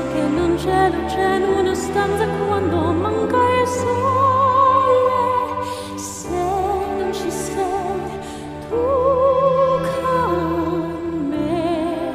che non c'è luce in una stanza quando manca il sole. Se non ci sei tu con me,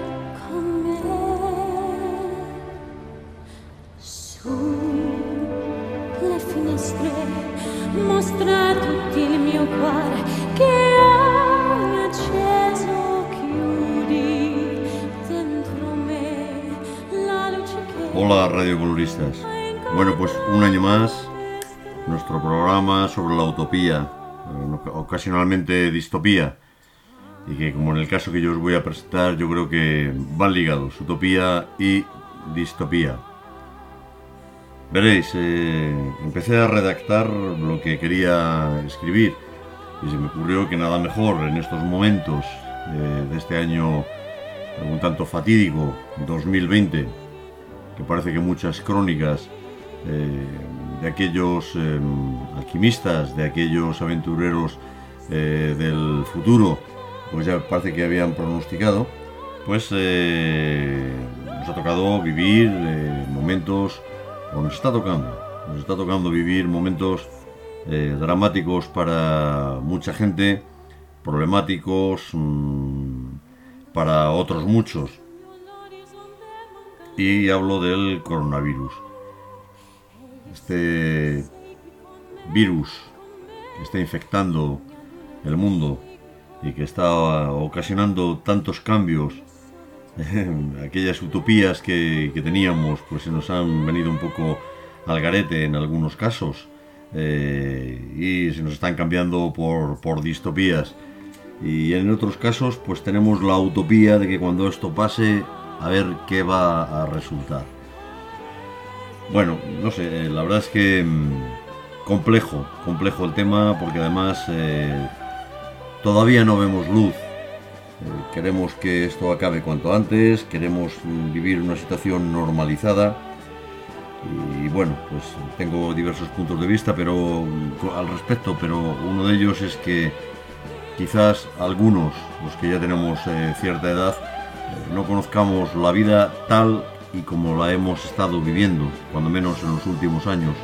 sulle finestre mostra a tutti il mio cuore che hai acceso, chiudi dentro me la luce che... Hola radiocoloristas. Bueno, pues un año más, nuestro programa sobre la utopía, ocasionalmente distopía, y que como en el caso que yo os voy a presentar, yo creo que van ligados, utopía y distopía. Veréis, empecé a redactar lo que quería escribir y se me ocurrió que nada mejor en estos momentos de este año un tanto fatídico, 2020, que parece que muchas crónicas de aquellos alquimistas, de aquellos aventureros del futuro, pues ya parece que habían pronosticado, pues nos ha tocado vivir momentos, o nos está tocando vivir momentos dramáticos para mucha gente, problemáticos para otros muchos. Y hablo del coronavirus. Este virus que está infectando el mundo y que está ocasionando tantos cambios. Aquellas utopías que teníamos pues se nos han venido un poco al garete en algunos casos y se nos están cambiando por distopías, y en otros casos pues tenemos la utopía de que cuando esto pase a ver qué va a resultar. Bueno, no sé, la verdad es que complejo el tema, porque además todavía no vemos luz. Queremos que esto acabe cuanto antes, queremos vivir una situación normalizada y bueno, pues tengo diversos puntos de vista al respecto, pero uno de ellos es que quizás algunos, los que ya tenemos cierta edad, no conozcamos la vida tal y como la hemos estado viviendo, cuando menos en los últimos años.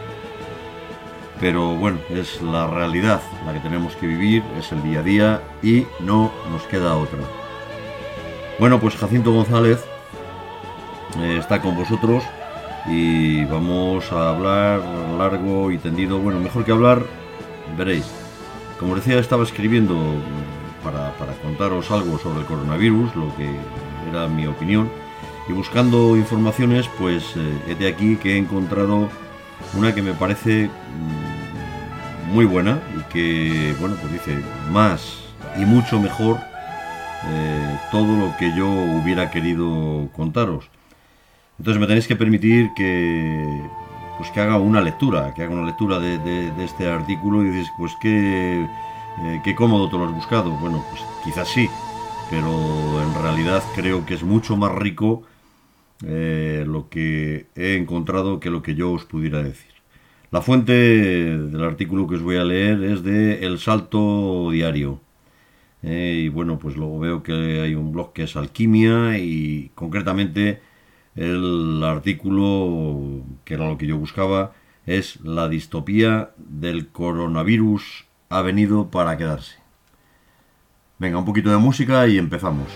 Pero bueno, es la realidad la que tenemos que vivir, es el día a día y no nos queda otra. Bueno, pues Jacinto González está con vosotros y vamos a hablar largo y tendido. Bueno, mejor que hablar, veréis. Como decía, estaba escribiendo para contaros algo sobre el coronavirus, lo que era mi opinión, y buscando informaciones, pues he de aquí que he encontrado una que me parece muy buena y que, bueno, pues dice más y mucho mejor todo lo que yo hubiera querido contaros. Entonces me tenéis que permitir que haga una lectura, de este artículo, y dices, pues qué cómodo te lo has buscado. Bueno, pues quizás sí, pero en realidad creo que es mucho más rico lo que he encontrado que lo que yo os pudiera decir. La fuente del artículo que os voy a leer es de El Salto Diario. Y bueno, pues luego veo que hay un blog que es Alquimia, y concretamente el artículo, que era lo que yo buscaba, es La distopía del coronavirus ha venido para quedarse. Venga, un poquito de música y empezamos.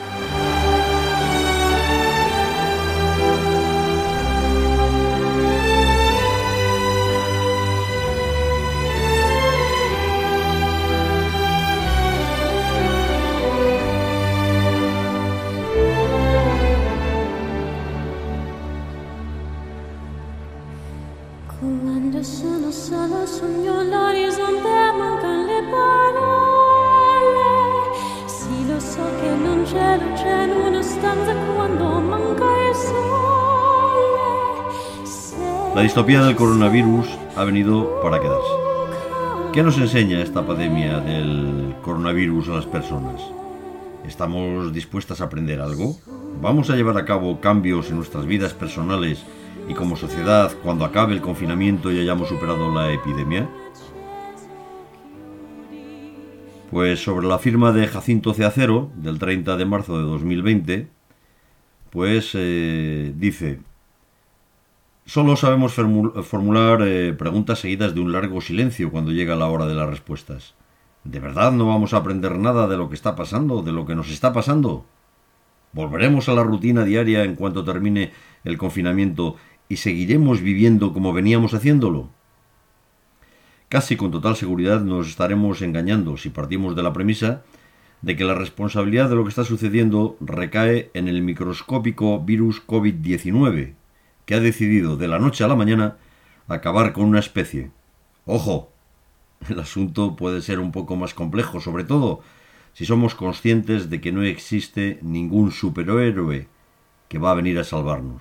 Quando sono sola sogno l'orizzonte, mancano le parole. Sì, lo so che non c'è luce in una stanza quando manca il sole. La distopía del coronavirus ha venido para quedarse. ¿Qué nos enseña esta pandemia del coronavirus a las personas? ¿Estamos dispuestas a aprender algo? ¿Vamos a llevar a cabo cambios en nuestras vidas personales y como sociedad cuando acabe el confinamiento y hayamos superado la epidemia? Pues sobre la firma de Jacinto C. Acero, del 30 de marzo de 2020, pues dice: solo sabemos formular preguntas seguidas de un largo silencio cuando llega la hora de las respuestas. ¿De verdad no vamos a aprender nada de lo que está pasando, de lo que nos está pasando? ¿Volveremos a la rutina diaria en cuanto termine el confinamiento y seguiremos viviendo como veníamos haciéndolo? Casi con total seguridad nos estaremos engañando si partimos de la premisa de que la responsabilidad de lo que está sucediendo recae en el microscópico virus COVID-19, que ha decidido de la noche a la mañana acabar con una especie. ¡Ojo! El asunto puede ser un poco más complejo, sobre todo si somos conscientes de que no existe ningún superhéroe que va a venir a salvarnos.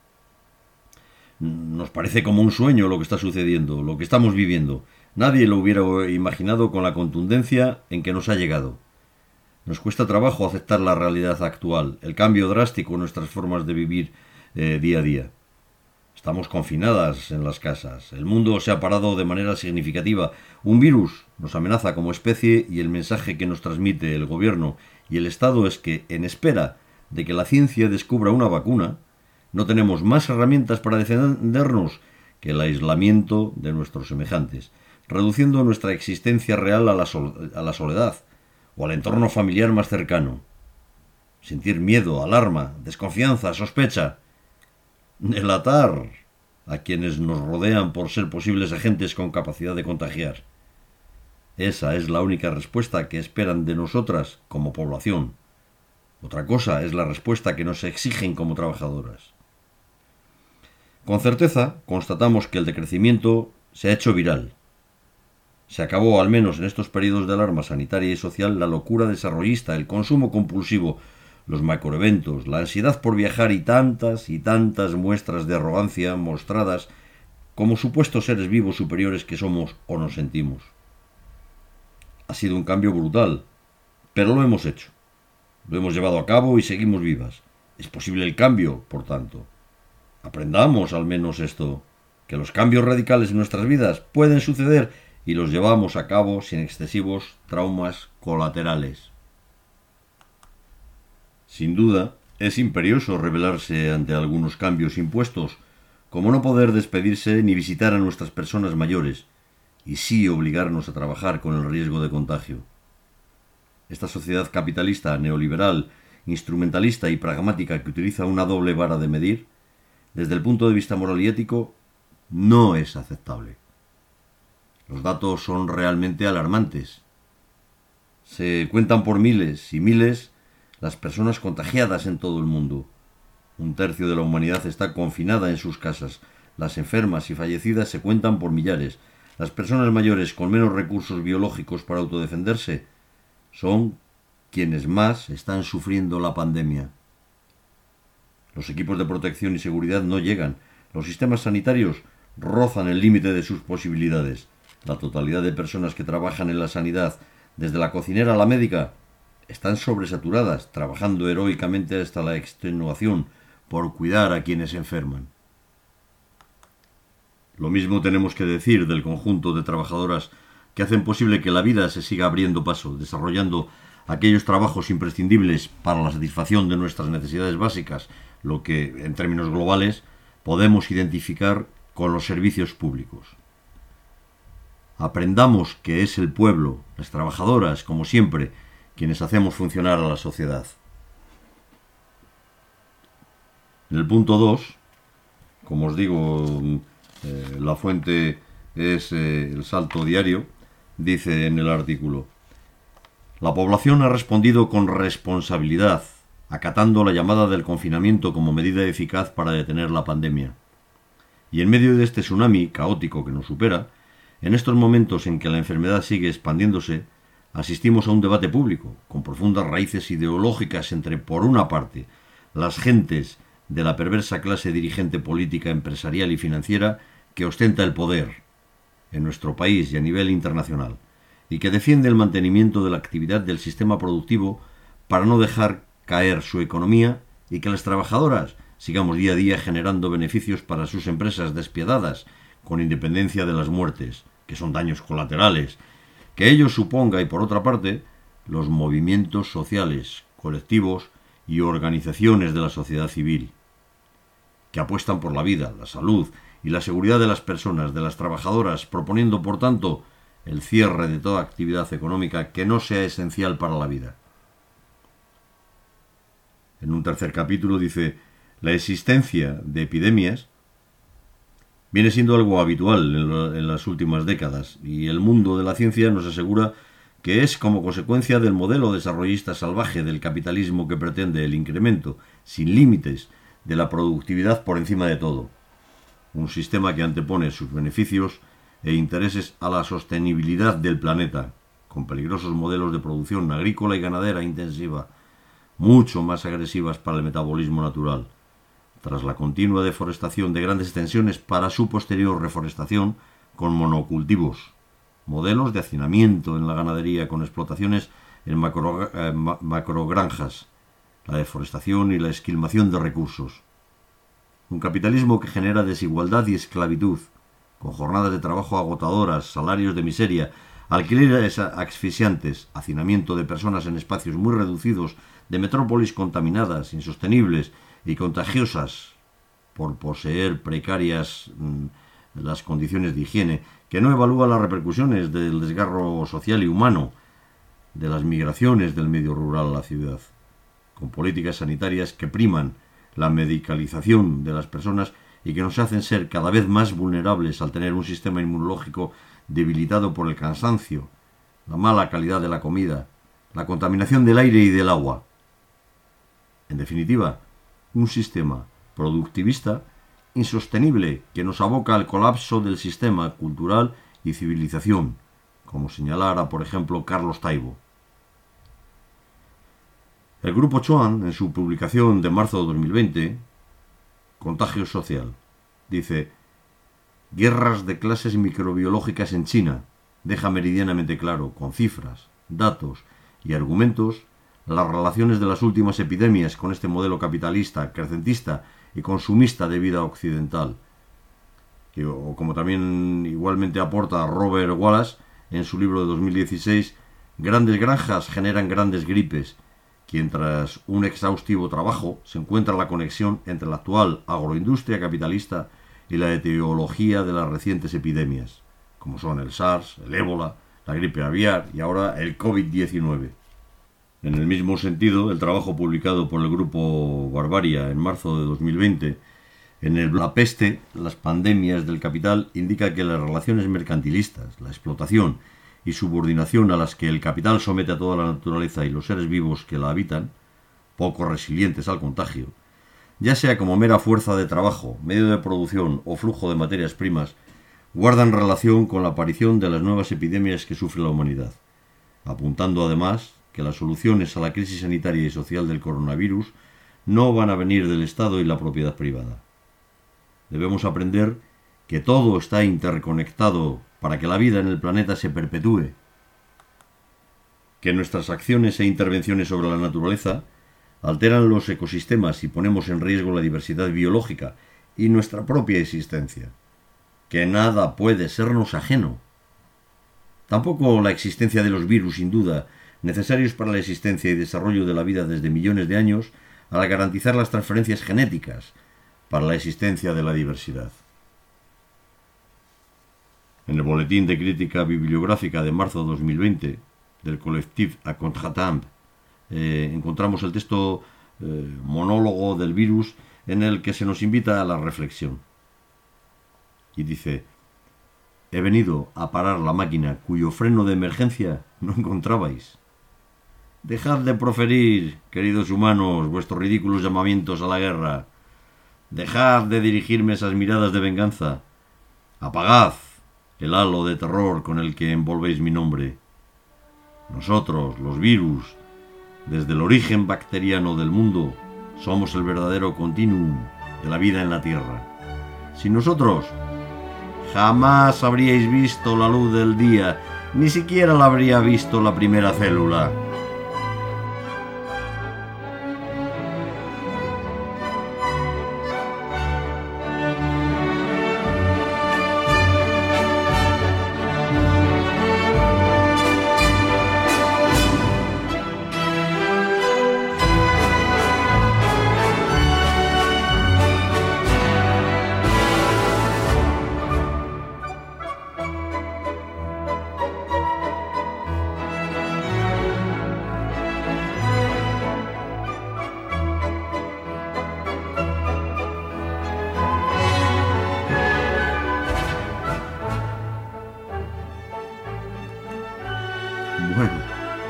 Nos parece como un sueño lo que está sucediendo, lo que estamos viviendo. Nadie lo hubiera imaginado con la contundencia en que nos ha llegado. Nos cuesta trabajo aceptar la realidad actual, el cambio drástico en nuestras formas de vivir día a día. Estamos confinadas en las casas. El mundo se ha parado de manera significativa. Un virus nos amenaza como especie y el mensaje que nos transmite el gobierno y el Estado es que, en espera de que la ciencia descubra una vacuna, no tenemos más herramientas para defendernos que el aislamiento de nuestros semejantes, reduciendo nuestra existencia real a la soledad o al entorno familiar más cercano. Sentir miedo, alarma, desconfianza, sospecha. Delatar a quienes nos rodean por ser posibles agentes con capacidad de contagiar. Esa es la única respuesta que esperan de nosotras como población. Otra cosa es la respuesta que nos exigen como trabajadoras. Con certeza constatamos que el decrecimiento se ha hecho viral. Se acabó, al menos en estos periodos de alarma sanitaria y social, la locura desarrollista, el consumo compulsivo, los macroeventos, la ansiedad por viajar y tantas muestras de arrogancia mostradas como supuestos seres vivos superiores que somos o nos sentimos. Ha sido un cambio brutal, pero lo hemos hecho. Lo hemos llevado a cabo y seguimos vivas. Es posible el cambio, por tanto. Aprendamos al menos esto, que los cambios radicales en nuestras vidas pueden suceder y los llevamos a cabo sin excesivos traumas colaterales. Sin duda, es imperioso rebelarse ante algunos cambios impuestos, como no poder despedirse ni visitar a nuestras personas mayores, y sí obligarnos a trabajar con el riesgo de contagio. Esta sociedad capitalista, neoliberal, instrumentalista y pragmática que utiliza una doble vara de medir, desde el punto de vista moral y ético, no es aceptable. Los datos son realmente alarmantes. Se cuentan por miles y miles las personas contagiadas en todo el mundo. 1/3 de la humanidad está confinada en sus casas. Las enfermas y fallecidas se cuentan por millares. Las personas mayores con menos recursos biológicos para autodefenderse son quienes más están sufriendo la pandemia. Los equipos de protección y seguridad no llegan. Los sistemas sanitarios rozan el límite de sus posibilidades. La totalidad de personas que trabajan en la sanidad, desde la cocinera a la médica, están sobresaturadas, trabajando heroicamente hasta la extenuación por cuidar a quienes enferman. Lo mismo tenemos que decir del conjunto de trabajadoras que hacen posible que la vida se siga abriendo paso, desarrollando aquellos trabajos imprescindibles para la satisfacción de nuestras necesidades básicas, lo que, en términos globales, podemos identificar con los servicios públicos. Aprendamos que es el pueblo, las trabajadoras, como siempre, quienes hacemos funcionar a la sociedad. En el punto 2, como os digo, la fuente es el Salto Diario, dice en el artículo: la población ha respondido con responsabilidad, acatando la llamada del confinamiento como medida eficaz para detener la pandemia. Y en medio de este tsunami caótico que nos supera, en estos momentos en que la enfermedad sigue expandiéndose, asistimos a un debate público, con profundas raíces ideológicas entre, por una parte, las gentes de la perversa clase dirigente política, empresarial y financiera que ostenta el poder en nuestro país y a nivel internacional, y que defiende el mantenimiento de la actividad del sistema productivo para no dejar caer su economía y que las trabajadoras sigamos día a día generando beneficios para sus empresas despiadadas, con independencia de las muertes, que son daños colaterales, que ello suponga, y por otra parte, los movimientos sociales, colectivos y organizaciones de la sociedad civil, que apuestan por la vida, la salud y la seguridad de las personas, de las trabajadoras, proponiendo, por tanto, el cierre de toda actividad económica que no sea esencial para la vida. En un tercer capítulo dice: la existencia de epidemias viene siendo algo habitual en las últimas décadas, y el mundo de la ciencia nos asegura que es como consecuencia del modelo desarrollista salvaje del capitalismo que pretende el incremento, sin límites, de la productividad por encima de todo. Un sistema que antepone sus beneficios e intereses a la sostenibilidad del planeta, con peligrosos modelos de producción agrícola y ganadera intensiva, mucho más agresivas para el metabolismo natural, tras la continua deforestación de grandes extensiones para su posterior reforestación con monocultivos, modelos de hacinamiento en la ganadería con explotaciones en macrogranjas, la deforestación y la esquilmación de recursos. Un capitalismo que genera desigualdad y esclavitud, con jornadas de trabajo agotadoras, salarios de miseria, alquileres asfixiantes, hacinamiento de personas en espacios muy reducidos, de metrópolis contaminadas, insostenibles y contagiosas por poseer precarias las condiciones de higiene, que no evalúa las repercusiones del desgarro social y humano, de las migraciones del medio rural a la ciudad, con políticas sanitarias que priman la medicalización de las personas y que nos hacen ser cada vez más vulnerables al tener un sistema inmunológico debilitado por el cansancio, la mala calidad de la comida, la contaminación del aire y del agua. En definitiva, un sistema productivista insostenible que nos aboca al colapso del sistema cultural y civilización, como señalara, por ejemplo, Carlos Taibo. El Grupo Chuan, en su publicación de marzo de 2020, Contagio Social, dice: guerras de clases microbiológicas en China, deja meridianamente claro, con cifras, datos y argumentos, las relaciones de las últimas epidemias con este modelo capitalista, crecentista y consumista de vida occidental, o como también igualmente aporta Robert Wallace en su libro de 2016, Grandes granjas generan grandes gripes, quien tras un exhaustivo trabajo se encuentra la conexión entre la actual agroindustria capitalista y la etiología de las recientes epidemias, como son el SARS, el ébola, la gripe aviar y ahora el COVID-19. En el mismo sentido, el trabajo publicado por el Grupo Barbaria en marzo de 2020 en el La peste, las pandemias del capital, indica que las relaciones mercantilistas, la explotación y subordinación a las que el capital somete a toda la naturaleza y los seres vivos que la habitan, poco resilientes al contagio, ya sea como mera fuerza de trabajo, medio de producción o flujo de materias primas, guardan relación con la aparición de las nuevas epidemias que sufre la humanidad, apuntando además que las soluciones a la crisis sanitaria y social del coronavirus no van a venir del Estado y la propiedad privada. Debemos aprender que todo está interconectado para que la vida en el planeta se perpetúe, que nuestras acciones e intervenciones sobre la naturaleza alteran los ecosistemas y ponemos en riesgo la diversidad biológica y nuestra propia existencia, que nada puede sernos ajeno. Tampoco la existencia de los virus, sin duda, necesarios para la existencia y desarrollo de la vida desde millones de años, al garantizar las transferencias genéticas para la existencia de la diversidad. En el Boletín de Crítica Bibliográfica de marzo de 2020 del Collectif à Contre-Temps encontramos el texto Monólogo del virus, en el que se nos invita a la reflexión. Y dice: he venido a parar la máquina cuyo freno de emergencia no encontrabais. Dejad de proferir, queridos humanos, vuestros ridículos llamamientos a la guerra. Dejad de dirigirme esas miradas de venganza. Apagad el halo de terror con el que envolvéis mi nombre. Nosotros, los virus, desde el origen bacteriano del mundo, somos el verdadero continuum de la vida en la Tierra. Sin nosotros, jamás habríais visto la luz del día, ni siquiera la habría visto la primera célula.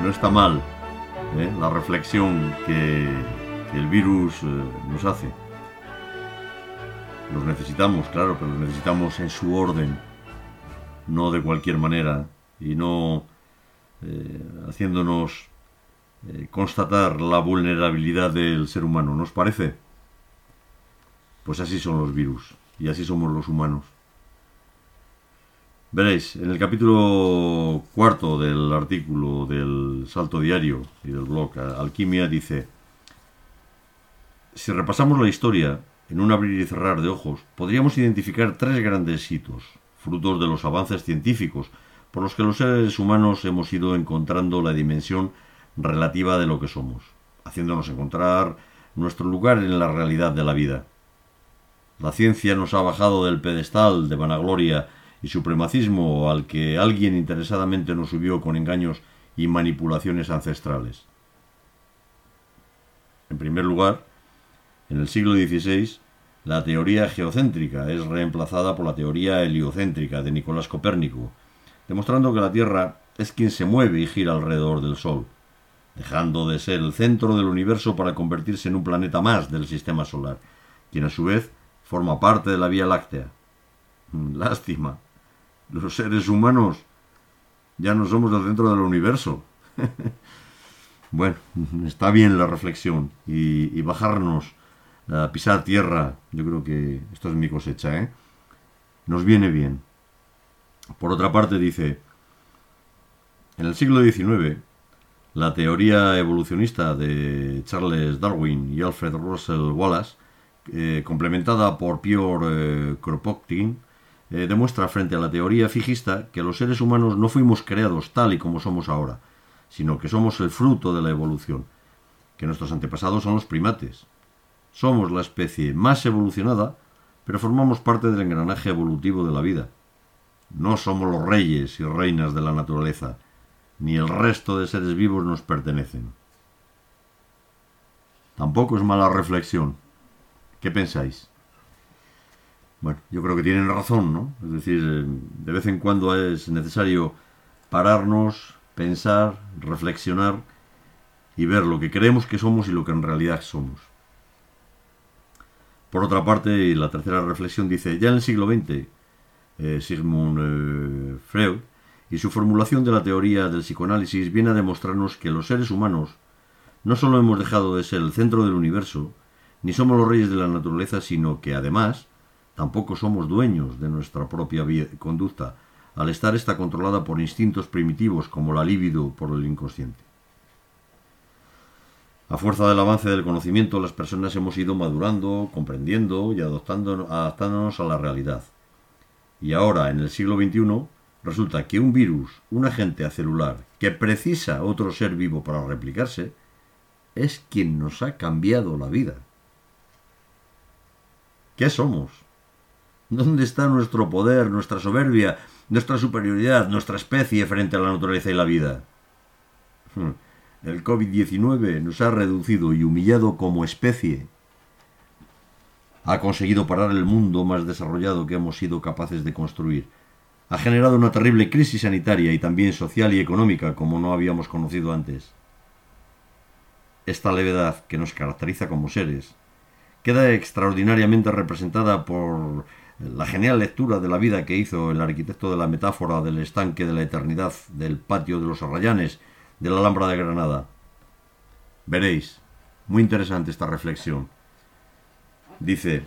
no está mal la reflexión que el virus nos hace. Los necesitamos, claro, pero los necesitamos en su orden, no de cualquier manera, y no haciéndonos constatar la vulnerabilidad del ser humano, ¿no os parece? Pues así son los virus, y así somos los humanos. Veréis, en el capítulo 4 del artículo del Salto Diario y del blog Alquimia dice: si repasamos la historia en un abrir y cerrar de ojos, podríamos identificar 3 grandes hitos, frutos de los avances científicos, por los que los seres humanos hemos ido encontrando la dimensión relativa de lo que somos, haciéndonos encontrar nuestro lugar en la realidad de la vida. La ciencia nos ha bajado del pedestal de vanagloria y supremacismo al que alguien interesadamente nos subió con engaños y manipulaciones ancestrales. En primer lugar, en el siglo XVI, la teoría geocéntrica es reemplazada por la teoría heliocéntrica de Nicolás Copérnico, demostrando que la Tierra es quien se mueve y gira alrededor del Sol, dejando de ser el centro del universo para convertirse en un planeta más del sistema solar, quien a su vez forma parte de la Vía Láctea. Lástima. Los seres humanos ya no somos el centro del universo. Bueno, está bien la reflexión y bajarnos a pisar tierra. Yo creo que esto es mi cosecha, nos viene bien. Por otra parte dice: en el siglo XIX, la teoría evolucionista de Charles Darwin y Alfred Russel Wallace, complementada por Pierre Kropotkin, demuestra frente a la teoría fijista que los seres humanos no fuimos creados tal y como somos ahora, sino que somos el fruto de la evolución, que nuestros antepasados son los primates. Somos la especie más evolucionada, pero formamos parte del engranaje evolutivo de la vida. No somos los reyes y reinas de la naturaleza, ni el resto de seres vivos nos pertenecen. Tampoco es mala reflexión. ¿Qué pensáis? Bueno, yo creo que tienen razón, ¿no? Es decir, de vez en cuando es necesario pararnos, pensar, reflexionar y ver lo que creemos que somos y lo que en realidad somos. Por otra parte, y la tercera reflexión dice: ya en el siglo XX, Sigmund Freud y su formulación de la teoría del psicoanálisis viene a demostrarnos que los seres humanos no solo hemos dejado de ser el centro del universo, ni somos los reyes de la naturaleza, sino que además tampoco somos dueños de nuestra propia conducta, al estar esta controlada por instintos primitivos como la libido por el inconsciente. A fuerza del avance del conocimiento, las personas hemos ido madurando, comprendiendo y adaptándonos a la realidad. Y ahora, en el siglo XXI, resulta que un virus, un agente acelular que precisa otro ser vivo para replicarse, es quien nos ha cambiado la vida. ¿Qué somos? ¿Dónde está nuestro poder, nuestra soberbia, nuestra superioridad, nuestra especie frente a la naturaleza y la vida? El COVID-19 nos ha reducido y humillado como especie. Ha conseguido parar el mundo más desarrollado que hemos sido capaces de construir. Ha generado una terrible crisis sanitaria y también social y económica como no habíamos conocido antes. Esta levedad que nos caracteriza como seres queda extraordinariamente representada por la genial lectura de la vida que hizo el arquitecto de la metáfora del estanque de la eternidad del patio de los Arrayanes de la Alhambra de Granada. Veréis, muy interesante esta reflexión. Dice: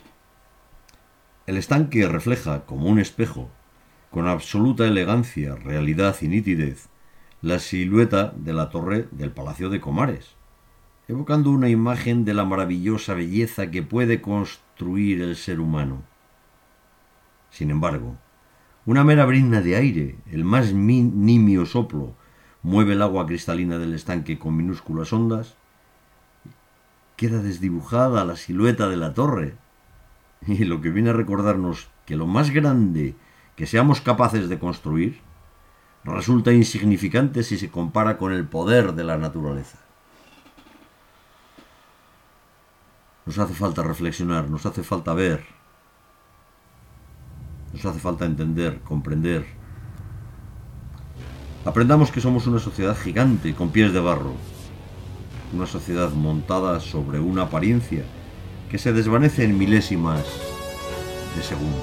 el estanque refleja, como un espejo, con absoluta elegancia, realidad y nitidez, la silueta de la torre del Palacio de Comares, evocando una imagen de la maravillosa belleza que puede construir el ser humano. Sin embargo, una mera brizna de aire, el más nimio soplo, mueve el agua cristalina del estanque con minúsculas ondas. Queda desdibujada la silueta de la torre. Y lo que viene a recordarnos que lo más grande que seamos capaces de construir resulta insignificante si se compara con el poder de la naturaleza. Nos hace falta reflexionar, nos hace falta ver, nos hace falta entender, comprender Aprendamos que somos una sociedad gigante con pies de barro, una sociedad montada sobre una apariencia que se desvanece en milésimas de segundo.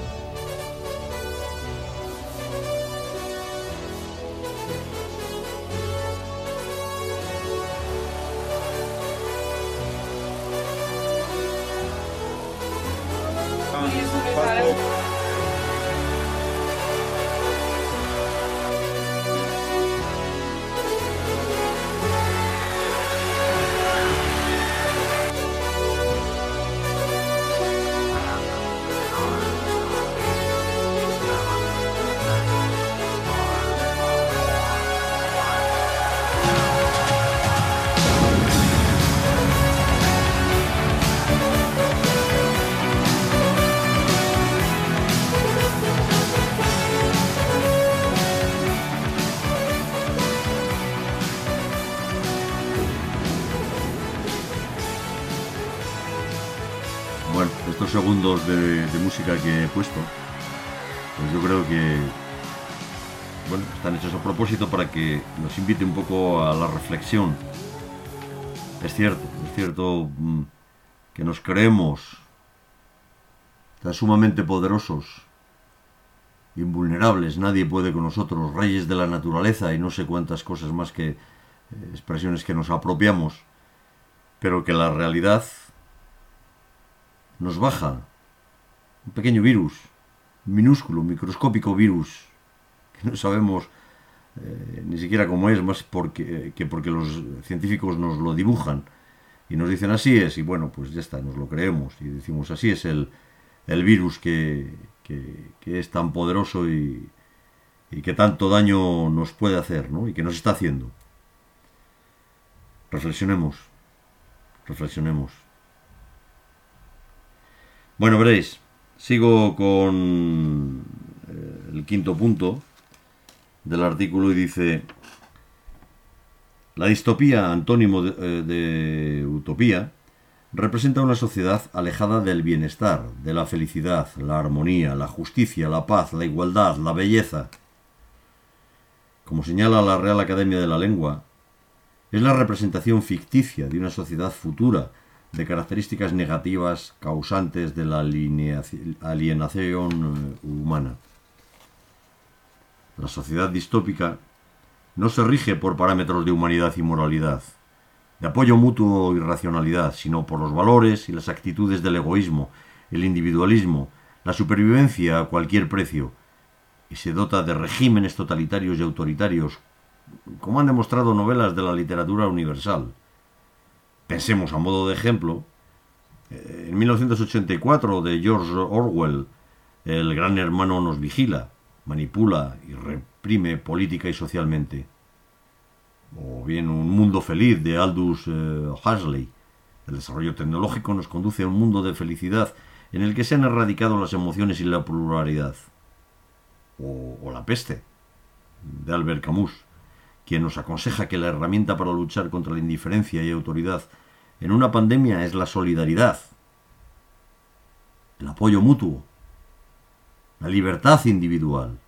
Bueno, estos segundos de música que he puesto, pues yo creo que bueno, están hechos a propósito para que nos invite un poco a la reflexión. Es cierto que nos creemos tan sumamente poderosos, invulnerables, nadie puede con nosotros, reyes de la naturaleza y no sé cuántas cosas más que expresiones que nos apropiamos, pero que la realidad nos baja un pequeño virus, un minúsculo, microscópico virus, que no sabemos ni siquiera cómo es, más porque los científicos nos lo dibujan y nos dicen así es, y bueno, pues ya está, nos lo creemos y decimos así es el virus que es tan poderoso y que tanto daño nos puede hacer, ¿no? Y que nos está haciendo. Reflexionemos. Bueno, veréis, sigo con el quinto punto del artículo y dice: la distopía, antónimo de utopía, representa una sociedad alejada del bienestar, de la felicidad, la armonía, la justicia, la paz, la igualdad, la belleza. Como señala la Real Academia de la Lengua, es la representación ficticia de una sociedad futura de características negativas causantes de la alienación humana. La sociedad distópica no se rige por parámetros de humanidad y moralidad, de apoyo mutuo y racionalidad, sino por los valores y las actitudes del egoísmo, el individualismo, la supervivencia a cualquier precio, y se dota de regímenes totalitarios y autoritarios, como han demostrado novelas de la literatura universal. Pensemos a modo de ejemplo, en 1984 de George Orwell, el gran hermano nos vigila, manipula y reprime política y socialmente. O bien Un mundo feliz de Aldous Huxley. El desarrollo tecnológico nos conduce a un mundo de felicidad en el que se han erradicado las emociones y la pluralidad. O La peste de Albert Camus, quien nos aconseja que la herramienta para luchar contra la indiferencia y autoridad en una pandemia es la solidaridad, el apoyo mutuo, la libertad individual.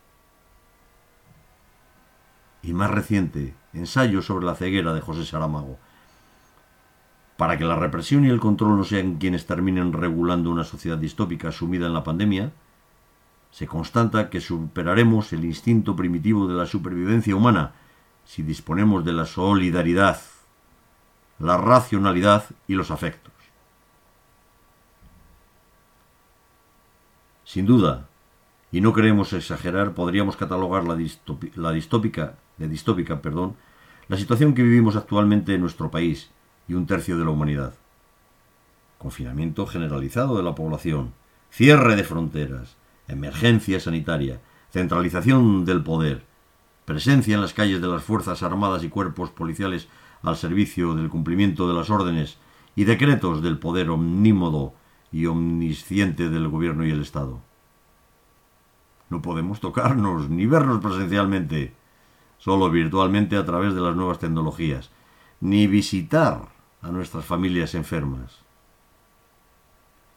Y más reciente, Ensayo sobre la ceguera de José Saramago. Para que la represión y el control no sean quienes terminen regulando una sociedad distópica sumida en la pandemia, se constata que superaremos el instinto primitivo de la supervivencia humana si disponemos de la solidaridad, la racionalidad y los afectos. Sin duda, y no queremos exagerar, podríamos catalogar la distópica, la situación que vivimos actualmente en nuestro país y un tercio de la humanidad. Confinamiento generalizado de la población, cierre de fronteras, emergencia sanitaria, centralización del poder, presencia en las calles de las Fuerzas Armadas y cuerpos policiales al servicio del cumplimiento de las órdenes y decretos del poder omnímodo y omnisciente del gobierno y el Estado. No podemos tocarnos ni vernos presencialmente, solo virtualmente a través de las nuevas tecnologías, ni visitar a nuestras familias enfermas.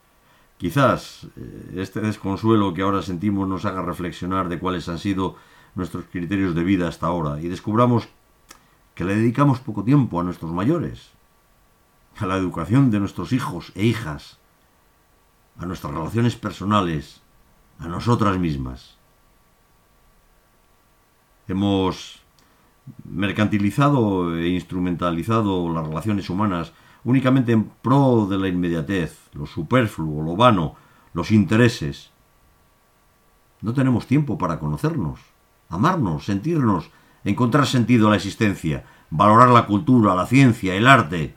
Quizás este desconsuelo que ahora sentimos nos haga reflexionar de cuáles han sido nuestros criterios de vida hasta ahora y descubramos que le dedicamos poco tiempo a nuestros mayores, a la educación de nuestros hijos e hijas, a nuestras relaciones personales, a nosotras mismas. Hemos mercantilizado e instrumentalizado las relaciones humanas únicamente en pro de la inmediatez, lo superfluo, lo vano, los intereses. No tenemos tiempo para conocernos, amarnos, sentirnos, encontrar sentido a la existencia, valorar la cultura, la ciencia, el arte.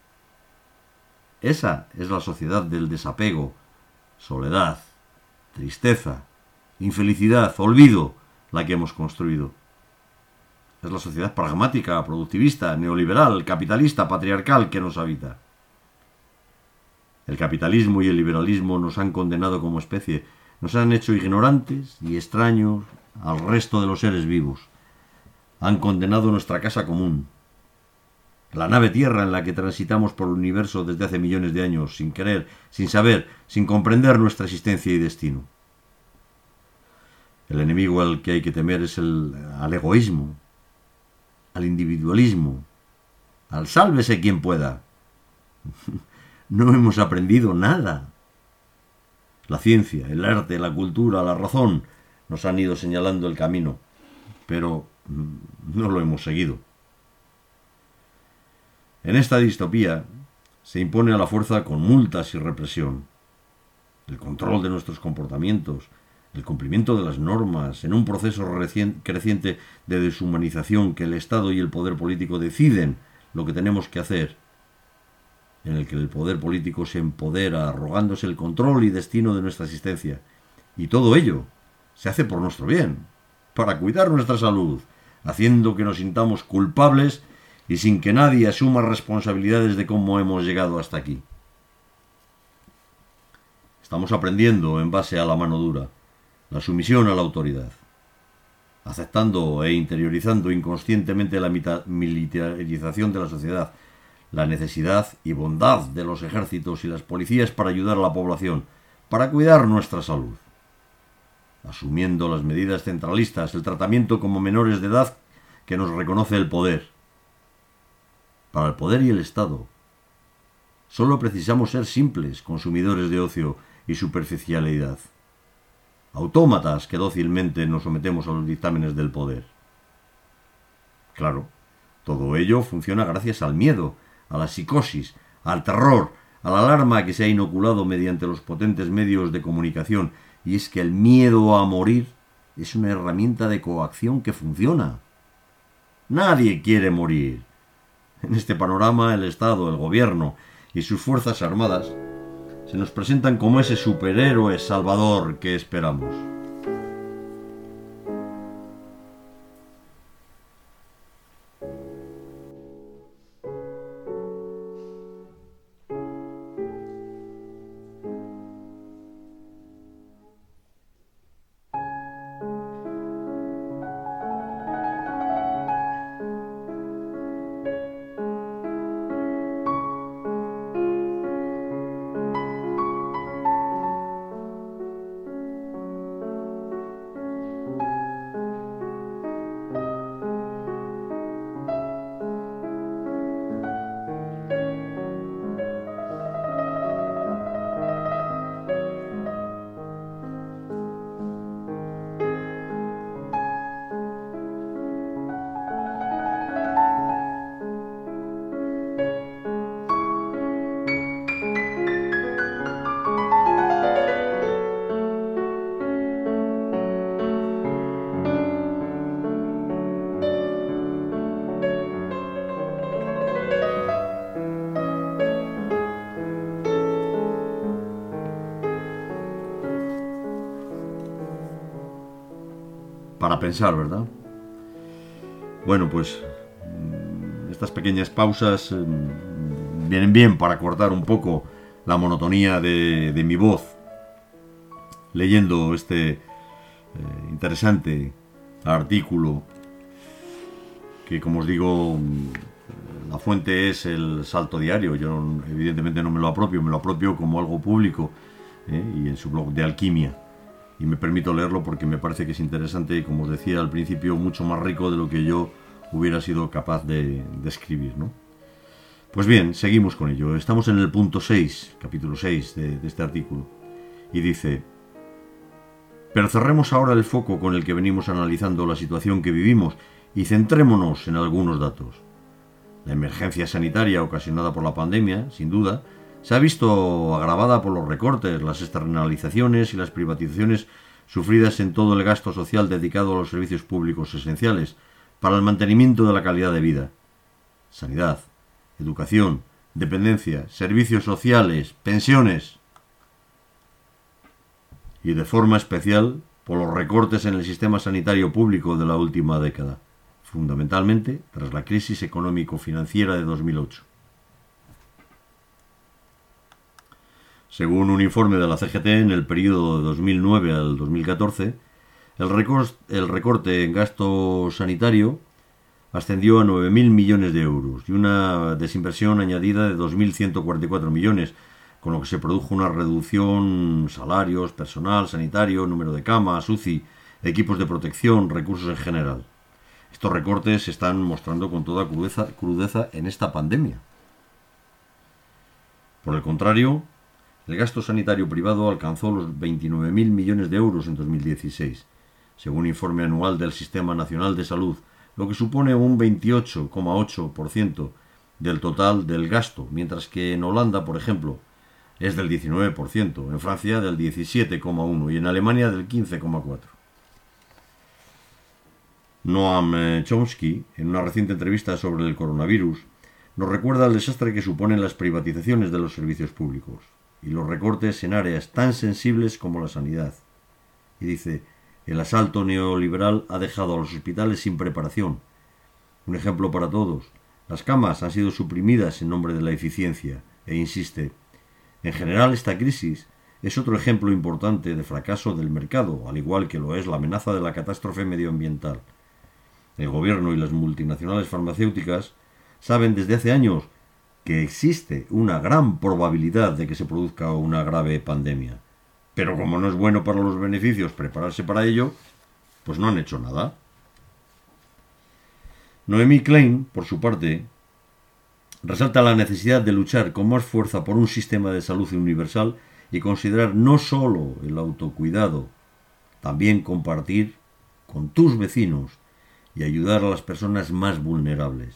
Esa es la sociedad del desapego, soledad, tristeza, infelicidad, olvido, la que hemos construido. Es la sociedad pragmática, productivista, neoliberal, capitalista, patriarcal que nos habita. El capitalismo y el liberalismo nos han condenado como especie, nos han hecho ignorantes y extraños al resto de los seres vivos. Han condenado nuestra casa común, la nave tierra en la que transitamos por el universo desde hace millones de años, sin querer, sin saber, sin comprender nuestra existencia y destino. El enemigo al que hay que temer es al egoísmo, al individualismo, al sálvese quien pueda. No hemos aprendido nada. La ciencia, el arte, la cultura, la razón nos han ido señalando el camino, pero no lo hemos seguido. En esta distopía se impone a la fuerza con multas y represión, el control de nuestros comportamientos, el cumplimiento de las normas, en un proceso creciente de deshumanización que el Estado y el poder político deciden lo que tenemos que hacer, en el que el poder político se empodera arrogándose el control y destino de nuestra existencia. Y todo ello se hace por nuestro bien, para cuidar nuestra salud, haciendo que nos sintamos culpables y sin que nadie asuma responsabilidades de cómo hemos llegado hasta aquí. Estamos aprendiendo en base a la mano dura, la sumisión a la autoridad, aceptando e interiorizando inconscientemente la militarización de la sociedad, la necesidad y bondad de los ejércitos y las policías para ayudar a la población, para cuidar nuestra salud, asumiendo las medidas centralistas, el tratamiento como menores de edad que nos reconoce el poder. Para el poder y el Estado, solo precisamos ser simples consumidores de ocio y superficialidad, autómatas que dócilmente nos sometemos a los dictámenes del poder. Claro, todo ello funciona gracias al miedo, a la psicosis, al terror, a la alarma que se ha inoculado mediante los potentes medios de comunicación, y es que el miedo a morir es una herramienta de coacción que funciona. Nadie quiere morir. En este panorama, el Estado, el gobierno y sus fuerzas armadas se nos presentan como ese superhéroe salvador que esperamos. Para pensar, ¿verdad? Bueno, pues estas pequeñas pausas vienen bien para cortar un poco la monotonía de mi voz leyendo este interesante artículo que, como os digo, la fuente es el Salto Diario. Yo evidentemente no me lo apropio como algo público, y en su blog de alquimia. y me permito leerlo porque me parece que es interesante y, como os decía al principio, mucho más rico de lo que yo hubiera sido capaz de escribir, ¿no? Pues bien, seguimos con ello. Estamos en el punto 6, capítulo 6 de este artículo, y dice: pero cerremos ahora el foco con el que venimos analizando la situación que vivimos y centrémonos en algunos datos. La emergencia sanitaria ocasionada por la pandemia, sin duda, se ha visto agravada por los recortes, las externalizaciones y las privatizaciones sufridas en todo el gasto social dedicado a los servicios públicos esenciales para el mantenimiento de la calidad de vida. Sanidad, educación, dependencia, servicios sociales, pensiones. Y de forma especial por los recortes en el sistema sanitario público de la última década, fundamentalmente tras la crisis económico-financiera de 2008. Según un informe de la CGT, en el periodo de 2009 al 2014, el recorte en gasto sanitario ascendió a 9.000 millones de euros y una desinversión añadida de 2.144 millones, con lo que se produjo una reducción salarios, personal sanitario, número de camas, UCI, equipos de protección, recursos en general. Estos recortes se están mostrando con toda crudeza en esta pandemia. Por el contrario, el gasto sanitario privado alcanzó los 29.000 millones de euros en 2016, según informe anual del Sistema Nacional de Salud, lo que supone un 28,8% del total del gasto, mientras que en Holanda, por ejemplo, es del 19%, en Francia del 17,1% y en Alemania del 15,4%. Noam Chomsky, en una reciente entrevista sobre el coronavirus, nos recuerda el desastre que suponen las privatizaciones de los servicios públicos y los recortes en áreas tan sensibles como la sanidad. Y dice: el asalto neoliberal ha dejado a los hospitales sin preparación. Un ejemplo para todos: las camas han sido suprimidas en nombre de la eficiencia, e insiste: en general, esta crisis es otro ejemplo importante de fracaso del mercado, al igual que lo es la amenaza de la catástrofe medioambiental. El gobierno y las multinacionales farmacéuticas saben desde hace años que existe una gran probabilidad de que se produzca una grave pandemia. Pero como no es bueno para los beneficios prepararse para ello, pues no han hecho nada. Noemi Klein, por su parte, resalta la necesidad de luchar con más fuerza por un sistema de salud universal y considerar no solo el autocuidado, también compartir con tus vecinos y ayudar a las personas más vulnerables.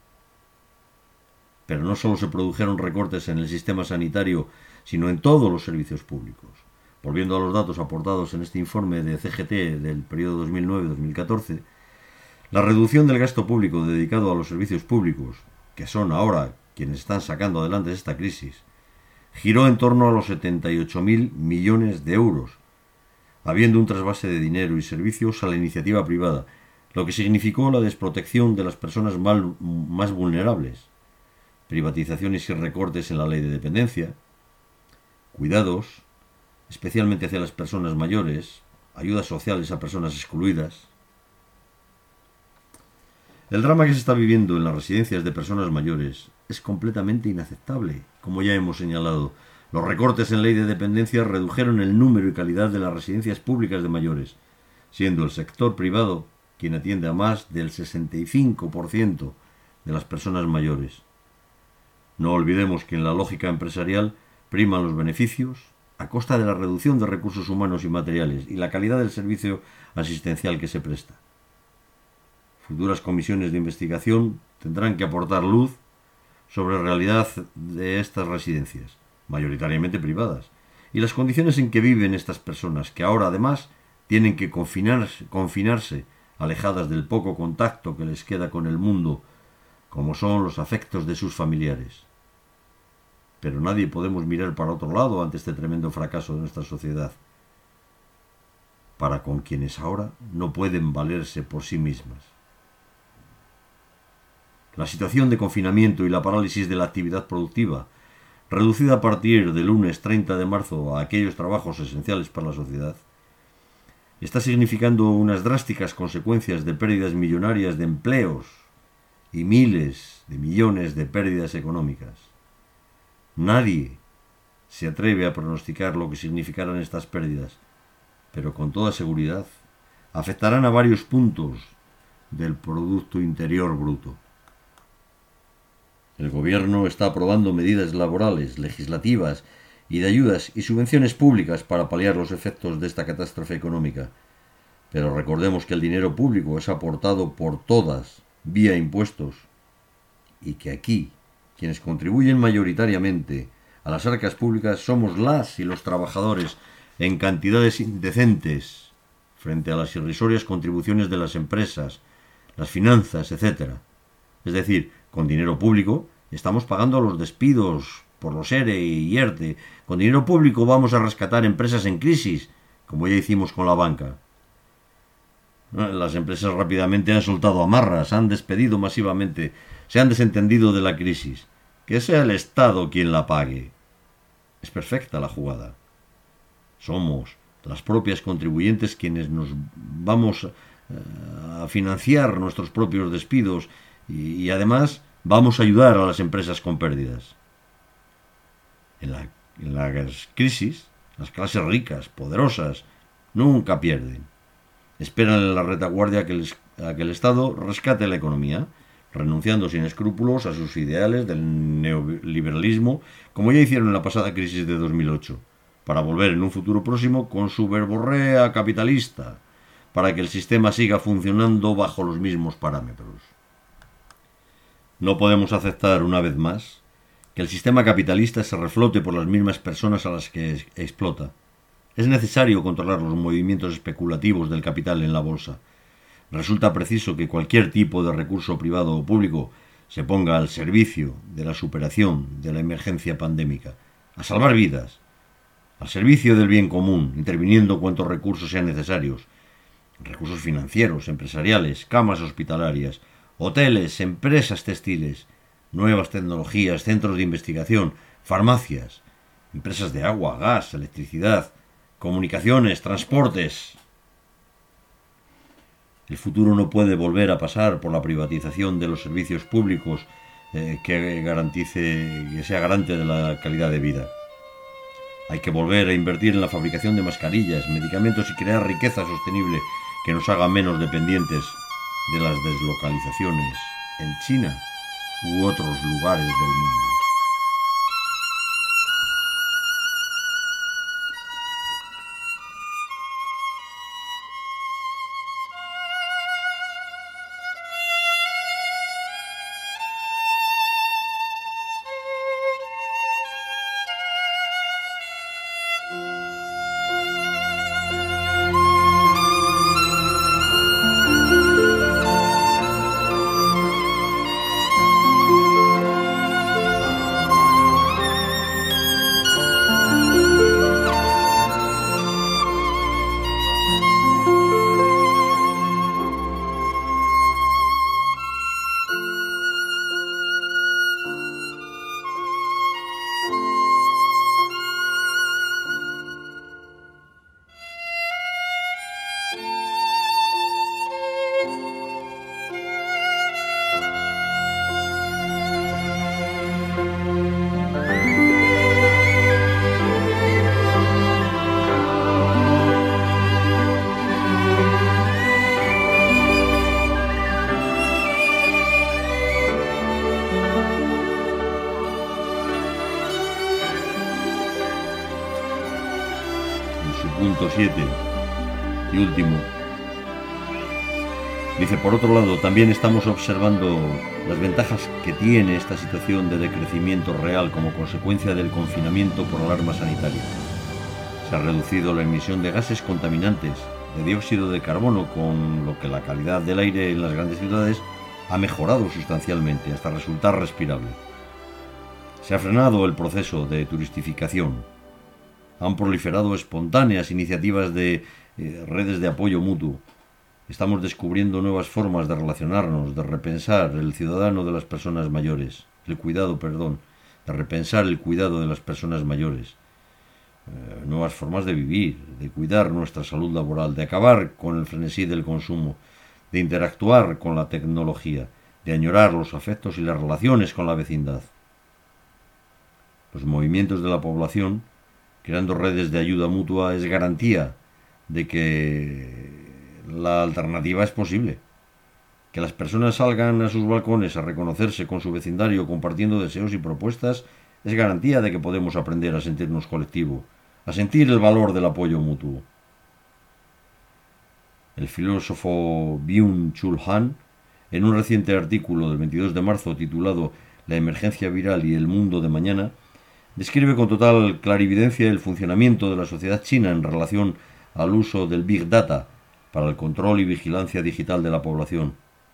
Pero no solo se produjeron recortes en el sistema sanitario, sino en todos los servicios públicos. Volviendo a los datos aportados en este informe de CGT del periodo 2009-2014, la reducción del gasto público dedicado a los servicios públicos, que son ahora quienes están sacando adelante esta crisis, giró en torno a los 78.000 millones de euros, habiendo un trasvase de dinero y servicios a la iniciativa privada, lo que significó la desprotección de las personas más vulnerables, privatizaciones y recortes en la ley de dependencia, cuidados, especialmente hacia las personas mayores, ayudas sociales a personas excluidas. El drama que se está viviendo en las residencias de personas mayores es completamente inaceptable. Como ya hemos señalado, los recortes en ley de dependencia redujeron el número y calidad de las residencias públicas de mayores, siendo el sector privado quien atiende a más del 65% de las personas mayores. No olvidemos que en la lógica empresarial priman los beneficios a costa de la reducción de recursos humanos y materiales y la calidad del servicio asistencial que se presta. Futuras comisiones de investigación tendrán que aportar luz sobre la realidad de estas residencias, mayoritariamente privadas, y las condiciones en que viven estas personas, que ahora además tienen que confinarse alejadas del poco contacto que les queda con el mundo, como son los afectos de sus familiares. Pero nadie podemos mirar para otro lado ante este tremendo fracaso de nuestra sociedad, para con quienes ahora no pueden valerse por sí mismas. La situación de confinamiento y la parálisis de la actividad productiva, reducida a partir del lunes 30 de marzo a aquellos trabajos esenciales para la sociedad, está significando unas drásticas consecuencias de pérdidas millonarias de empleos y miles de millones de pérdidas económicas. Nadie se atreve a pronosticar lo que significarán estas pérdidas, pero con toda seguridad afectarán a varios puntos del Producto Interior Bruto. El Gobierno está aprobando medidas laborales, legislativas y de ayudas y subvenciones públicas para paliar los efectos de esta catástrofe económica. Pero recordemos que el dinero público es aportado por todas, vía impuestos, y que aquí, quienes contribuyen mayoritariamente a las arcas públicas, somos las y los trabajadores en cantidades indecentes frente a las irrisorias contribuciones de las empresas, las finanzas, etc. Es decir, con dinero público estamos pagando los despidos por los ERE y ERTE. Con dinero público vamos a rescatar empresas en crisis, como ya hicimos con la banca. Las empresas rápidamente han soltado amarras, han despedido masivamente, se han desentendido de la crisis. Que sea el Estado quien la pague. Es perfecta la jugada. Somos las propias contribuyentes quienes nos vamos a financiar nuestros propios despidos y además vamos a ayudar a las empresas con pérdidas. En las crisis, las clases ricas, poderosas, nunca pierden. Esperan en la retaguardia a que el Estado rescate la economía, renunciando sin escrúpulos a sus ideales del neoliberalismo, como ya hicieron en la pasada crisis de 2008, para volver en un futuro próximo con su verborrea capitalista, para que el sistema siga funcionando bajo los mismos parámetros. No podemos aceptar, una vez más, que el sistema capitalista se reflote por las mismas personas a las que explota. Es necesario controlar los movimientos especulativos del capital en la bolsa. Resulta preciso que cualquier tipo de recurso privado o público se ponga al servicio de la superación de la emergencia pandémica, a salvar vidas, al servicio del bien común, interviniendo cuantos recursos sean necesarios, recursos financieros, empresariales, camas hospitalarias, hoteles, empresas textiles, nuevas tecnologías, centros de investigación, farmacias, empresas de agua, gas, electricidad, comunicaciones, transportes. El futuro no puede volver a pasar por la privatización de los servicios públicos que sea garante de la calidad de vida. Hay que volver a invertir en la fabricación de mascarillas, medicamentos y crear riqueza sostenible que nos haga menos dependientes de las deslocalizaciones en China u otros lugares del mundo. Punto 7 y último. Dice, por otro lado, también estamos observando las ventajas que tiene esta situación de decrecimiento real como consecuencia del confinamiento por alarma sanitaria. Se ha reducido la emisión de gases contaminantes, de dióxido de carbono, con lo que la calidad del aire en las grandes ciudades ha mejorado sustancialmente hasta resultar respirable. Se ha frenado el proceso de turistificación. Han proliferado espontáneas iniciativas de redes de apoyo mutuo. Estamos descubriendo nuevas formas de relacionarnos, de repensar el ciudadano de las personas mayores, de repensar el cuidado de las personas mayores. Nuevas formas de vivir, de cuidar nuestra salud laboral, de acabar con el frenesí del consumo, de interactuar con la tecnología, de añorar los afectos y las relaciones con la vecindad. Los movimientos de la población, creando redes de ayuda mutua, es garantía de que la alternativa es posible. Que las personas salgan a sus balcones a reconocerse con su vecindario compartiendo deseos y propuestas es garantía de que podemos aprender a sentirnos colectivo, a sentir el valor del apoyo mutuo. El filósofo Byung-Chul Han, en un reciente artículo del 22 de marzo titulado La emergencia viral y el mundo de mañana, describe con total clarividencia el funcionamiento de la sociedad china en relación al uso del Big Data para el control y vigilancia digital de la población.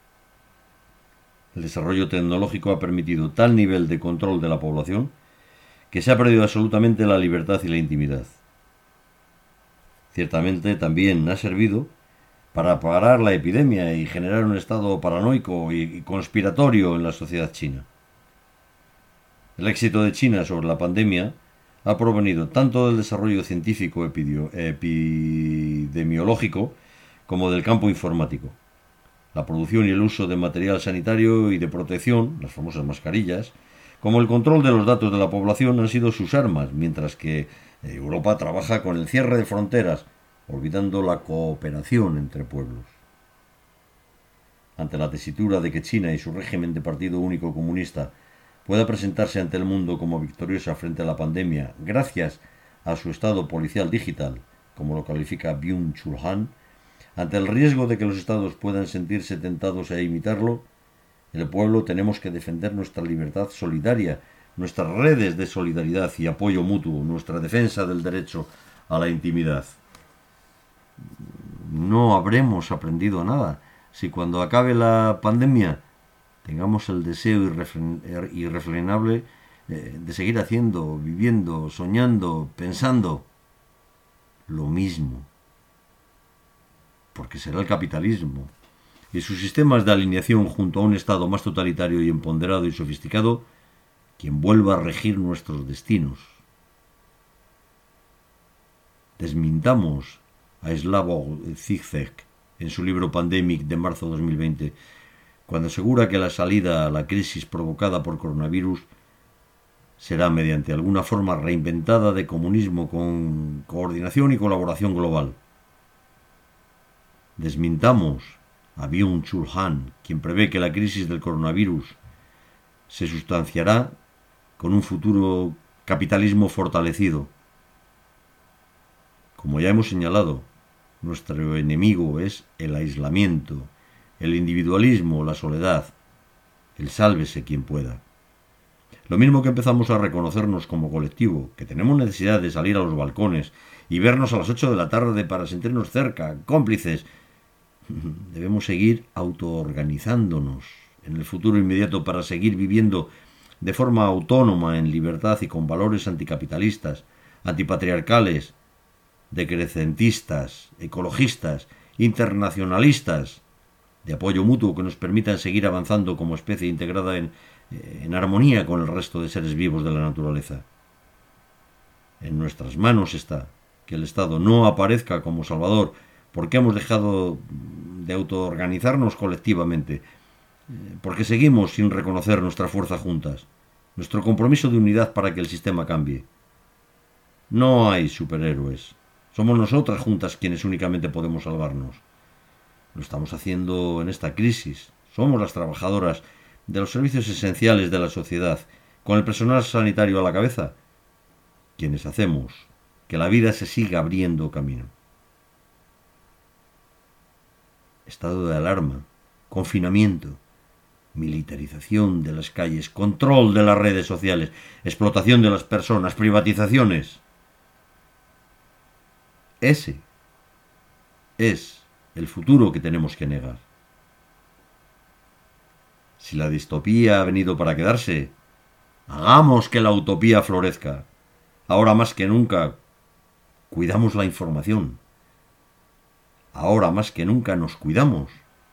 El desarrollo tecnológico ha permitido tal nivel de control de la población que se ha perdido absolutamente la libertad y la intimidad. Ciertamente también ha servido para parar la epidemia y generar un estado paranoico y conspiratorio en la sociedad china. El éxito de China sobre la pandemia ha provenido tanto del desarrollo científico epidemiológico como del campo informático. La producción y el uso de material sanitario y de protección, las famosas mascarillas, como el control de los datos de la población han sido sus armas, mientras que Europa trabaja con el cierre de fronteras, olvidando la cooperación entre pueblos. Ante la tesitura de que China y su régimen de partido único comunista pueda presentarse ante el mundo como victoriosa frente a la pandemia gracias a su estado policial digital, como lo califica Byung-Chul Han, ante el riesgo de que los estados puedan sentirse tentados a imitarlo, el pueblo tenemos que defender nuestra libertad solidaria, nuestras redes de solidaridad y apoyo mutuo, nuestra defensa del derecho a la intimidad. No habremos aprendido nada si cuando acabe la pandemia tengamos el deseo irrefrenable de seguir haciendo, viviendo, soñando, pensando lo mismo. Porque será el capitalismo y sus sistemas de alineación junto a un Estado más totalitario y empoderado y sofisticado quien vuelva a regir nuestros destinos. Desmintamos a Slavoj Zizek en su libro Pandemic de marzo de 2020, cuando asegura que la salida a la crisis provocada por coronavirus será mediante alguna forma reinventada de comunismo con coordinación y colaboración global. Desmintamos a Byung-Chul Han, quien prevé que la crisis del coronavirus se sustanciará con un futuro capitalismo fortalecido. Como ya hemos señalado, nuestro enemigo es el aislamiento, el individualismo, la soledad, el sálvese quien pueda. Lo mismo que empezamos a reconocernos como colectivo, que tenemos necesidad de salir a los balcones y vernos a las 8 de la tarde para sentirnos cerca, cómplices, debemos seguir autoorganizándonos en el futuro inmediato para seguir viviendo de forma autónoma, en libertad y con valores anticapitalistas, antipatriarcales, decrecentistas, ecologistas, internacionalistas, de apoyo mutuo que nos permitan seguir avanzando como especie integrada en armonía con el resto de seres vivos de la naturaleza. En nuestras manos está que el Estado no aparezca como salvador porque hemos dejado de autoorganizarnos colectivamente, porque seguimos sin reconocer nuestra fuerza juntas, nuestro compromiso de unidad para que el sistema cambie. No hay superhéroes, somos nosotras juntas quienes únicamente podemos salvarnos. Lo estamos haciendo en esta crisis, somos las trabajadoras de los servicios esenciales de la sociedad, con el personal sanitario a la cabeza, quienes hacemos que la vida se siga abriendo camino. Estado de alarma, confinamiento, militarización de las calles, control de las redes sociales, explotación de las personas, privatizaciones. Ese es el futuro que tenemos que negar. Si la distopía ha venido para quedarse, hagamos que la utopía florezca. Ahora más que nunca, cuidamos la información. Ahora más que nunca nos cuidamos.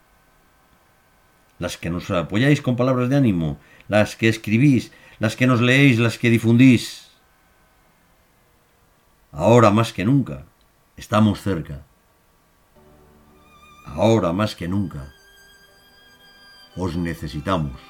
Las que nos apoyáis con palabras de ánimo, las que escribís, las que nos leéis, las que difundís. Ahora más que nunca, estamos cerca. Ahora más que nunca, os necesitamos.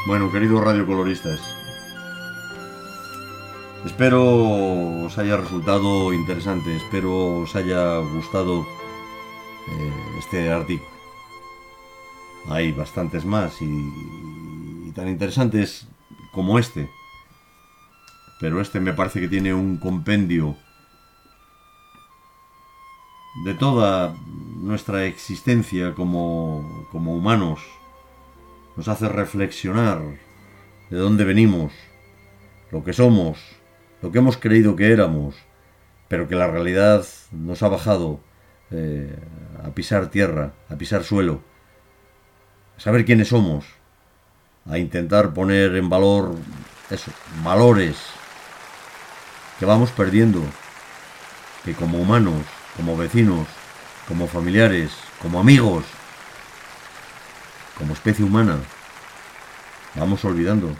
Bueno, queridos radiocoloristas, espero os haya resultado interesante, espero os haya gustado este artículo. Hay bastantes más y tan interesantes como este, pero este me parece que tiene un compendio de toda nuestra existencia como humanos. Nos hace reflexionar de dónde venimos, lo que somos, lo que hemos creído que éramos, pero que la realidad nos ha bajado a pisar tierra, a pisar suelo, a saber quiénes somos, a intentar poner en valor eso, valores que vamos perdiendo, que como humanos, como vecinos, como familiares, como amigos, como especie humana, vamos olvidando,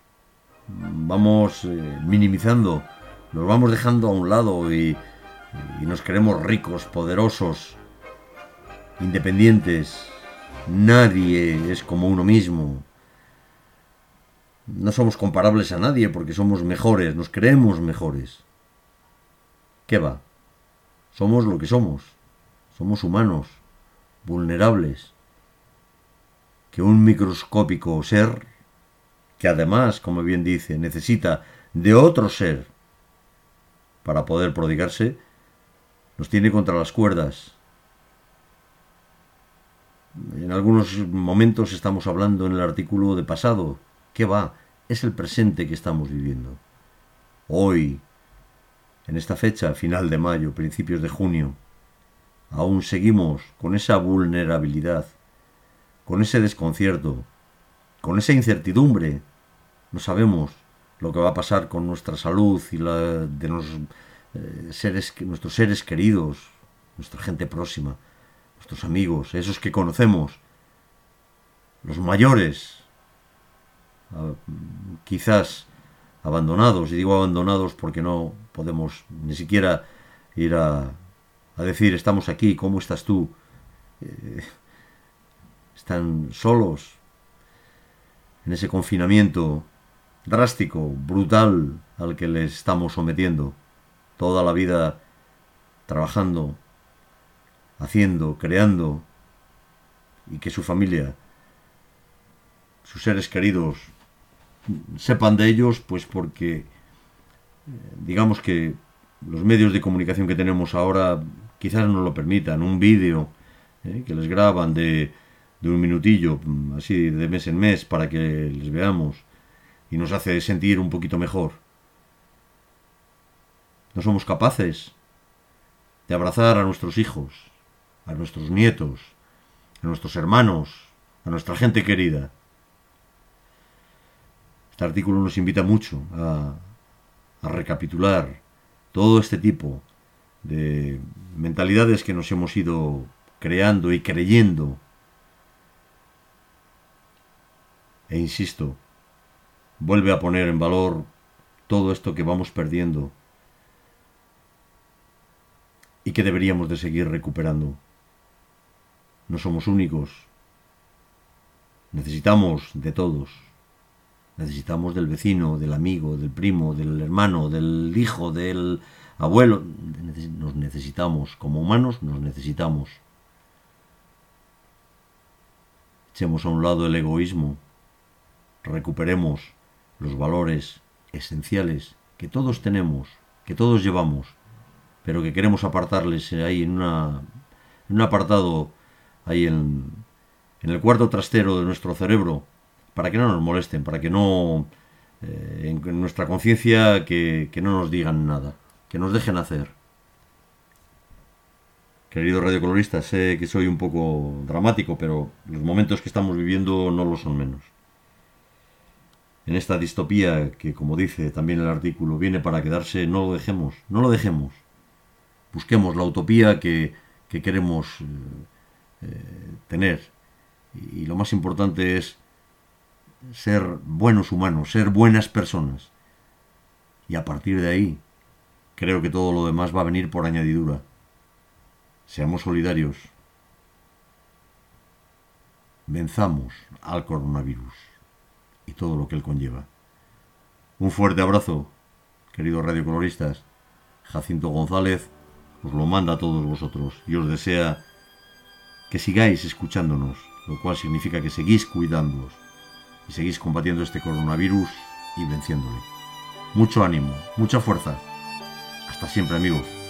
vamos minimizando, nos vamos dejando a un lado y nos creemos ricos, poderosos, independientes. Nadie es como uno mismo. No somos comparables a nadie porque somos mejores, nos creemos mejores. ¿Qué va? Somos lo que somos. Somos humanos, vulnerables. Que un microscópico ser, que además, como bien dice, necesita de otro ser para poder prodigarse, nos tiene contra las cuerdas. En algunos momentos estamos hablando en el artículo de pasado. ¿Qué va? Es el presente que estamos viviendo. Hoy, en esta fecha, final de mayo, principios de junio, aún seguimos con esa vulnerabilidad, con ese desconcierto, con esa incertidumbre. No sabemos lo que va a pasar con nuestra salud y la de nuestros seres queridos, nuestra gente próxima, nuestros amigos, esos que conocemos, los mayores, quizás abandonados. Y digo abandonados porque no podemos ni siquiera ir a decir estamos aquí, ¿cómo estás tú? Están solos en ese confinamiento drástico, brutal al que les estamos sometiendo. Toda la vida trabajando, haciendo, creando, y que su familia, sus seres queridos, sepan de ellos, pues porque digamos que los medios de comunicación que tenemos ahora quizás no lo permitan. Un vídeo que les graban de un minutillo, así de mes en mes, para que les veamos, y nos hace sentir un poquito mejor. No somos capaces de abrazar a nuestros hijos, a nuestros nietos, a nuestros hermanos, a nuestra gente querida. Este artículo nos invita mucho a recapitular todo este tipo de mentalidades que nos hemos ido creando y creyendo. E insisto, vuelve a poner en valor todo esto que vamos perdiendo y que deberíamos de seguir recuperando. No somos únicos. Necesitamos de todos. Necesitamos del vecino, del amigo, del primo, del hermano, del hijo, del abuelo. Nos necesitamos. Como humanos nos necesitamos. Echemos a un lado el egoísmo. Recuperemos los valores esenciales que todos tenemos, que todos llevamos, pero que queremos apartarles ahí en un apartado, ahí en el cuarto trastero de nuestro cerebro, para que no nos molesten, para que no, en nuestra conciencia, que no nos digan nada, que nos dejen hacer. Queridos radiocoloristas, sé que soy un poco dramático, pero los momentos que estamos viviendo no lo son menos. En esta distopía que, como dice también el artículo, viene para quedarse, no lo dejemos. Busquemos la utopía que queremos tener. Y lo más importante es ser buenos humanos, ser buenas personas. Y a partir de ahí, creo que todo lo demás va a venir por añadidura. Seamos solidarios. Venzamos al coronavirus. y todo lo que él conlleva. Un fuerte abrazo, queridos radiocoloristas. Jacinto González os lo manda a todos vosotros y os desea que sigáis escuchándonos, lo cual significa que seguís cuidándoos y seguís combatiendo este coronavirus y venciéndole. Mucho ánimo, mucha fuerza. Hasta siempre, amigos.